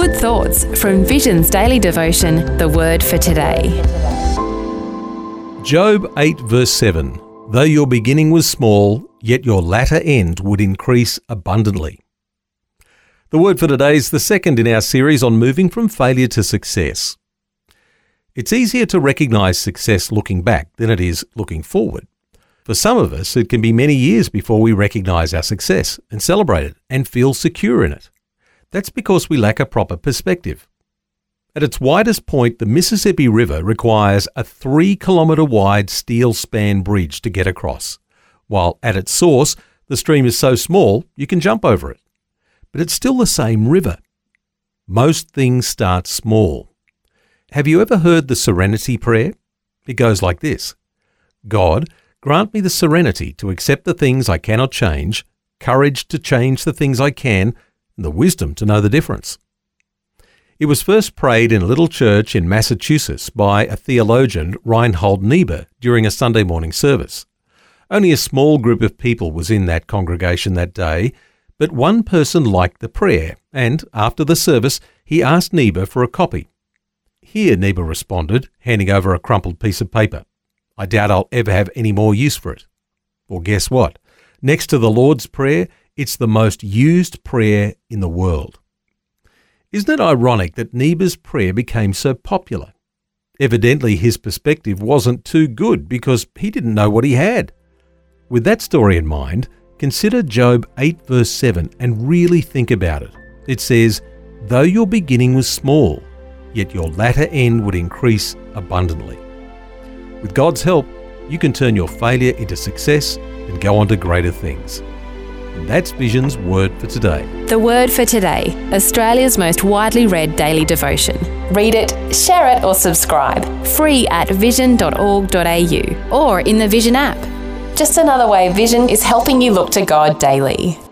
Good thoughts from Vision's daily devotion, The Word for Today. Job 8 verse 7. Though your beginning was small, yet your latter end would increase abundantly. The word for today is the second in our series on moving from failure to success. It's easier to recognise success looking back than it is looking forward. For some of us, it can be many years before we recognise our success and celebrate it and feel secure in it. That's because we lack a proper perspective. At its widest point, the Mississippi River requires a 3-kilometre wide steel span bridge to get across, while at its source, the stream is so small you can jump over it. But it's still the same river. Most things start small. Have you ever heard the Serenity Prayer? It goes like this: God, grant me the serenity to accept the things I cannot change, courage to change the things I can, and the wisdom to know the difference. It was first prayed in a little church in Massachusetts by a theologian, Reinhold Niebuhr, during a Sunday morning service. Only a small group of people was in that congregation that day, but one person liked the prayer, and after the service, he asked Niebuhr for a copy. Here, Niebuhr responded, handing over a crumpled piece of paper. I doubt I'll ever have any more use for it. Well, guess what? Next to the Lord's Prayer, it's the most used prayer in the world. Isn't it ironic that Niebuhr's prayer became so popular? Evidently, his perspective wasn't too good because he didn't know what he had. With that story in mind, consider Job 8 verse 7 and really think about it. It says, though your beginning was small, yet your latter end would increase abundantly. With God's help, you can turn your failure into success and go on to greater things. And that's Vision's Word for Today. The Word for Today, Australia's most widely read daily devotion. Read it, share it or subscribe. Free at vision.org.au or in the Vision app. Just another way Vision is helping you look to God daily.